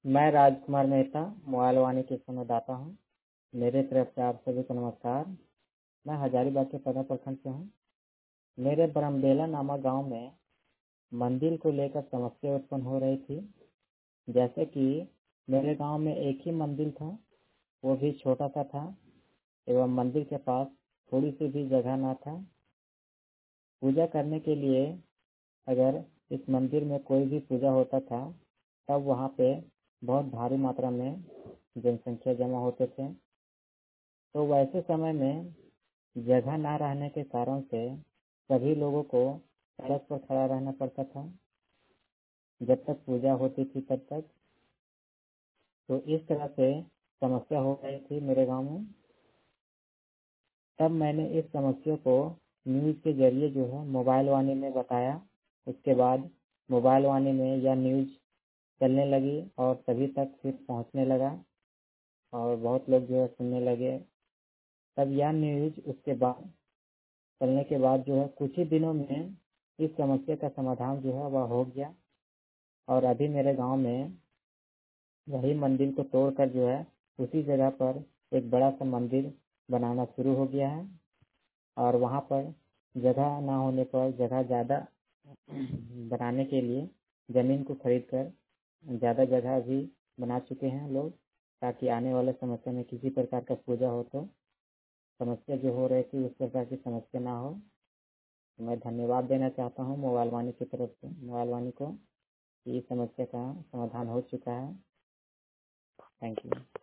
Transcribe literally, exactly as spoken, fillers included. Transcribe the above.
मैं राजकुमार मेहता मोबाइल वाणी के संवाददाता हूँ। मेरे तरफ से आप सभी को नमस्कार। मैं हजारीबाग के पदम प्रखंड से हूँ। मेरे ब्रह्मबेला नामक गांव में मंदिर को लेकर समस्या उत्पन्न हो रही थी। जैसे कि मेरे गांव में एक ही मंदिर था, वो भी छोटा सा था एवं मंदिर के पास थोड़ी सी भी जगह ना था। पूजा करने के लिए अगर इस मंदिर में कोई भी पूजा होता था तब वहाँ पे बहुत भारी मात्रा में जनसंख्या जमा होते थे। तो वैसे समय में जगह ना रहने के कारण से सभी लोगों को सड़क पर खड़ा रहना पड़ता था जब तक पूजा होती थी तब तक। तो इस तरह से समस्या हो रही थी मेरे गांव में। तब मैंने इस समस्या को न्यूज़ के जरिए जो है मोबाइल वाणी में बताया। उसके बाद मोबाइल वाणी में यह न्यूज़ चलने लगी और सभी तक फिर पहुंचने लगा और बहुत लोग जो है सुनने लगे। तब यह न्यूज़ उसके बाद चलने के बाद जो है कुछ ही दिनों में इस समस्या का समाधान जो है वह हो गया और अभी मेरे गांव में वही मंदिर को तोड़कर जो है उसी जगह पर एक बड़ा सा मंदिर बनाना शुरू हो गया है। और वहाँ पर जगह ना होने पर जगह ज़्यादा बनाने के लिए ज़मीन को खरीद कर ज़्यादा जगह भी बना चुके हैं लोग, ताकि आने वाले समस्या में किसी प्रकार का पूजा हो तो समस्या जो हो रही थी उस प्रकार की समस्या ना हो। मैं धन्यवाद देना चाहता हूँ मोबाइल वाणी की तरफ से मोबाइल वाणी को कि इस समस्या का समाधान हो चुका है। Thank you.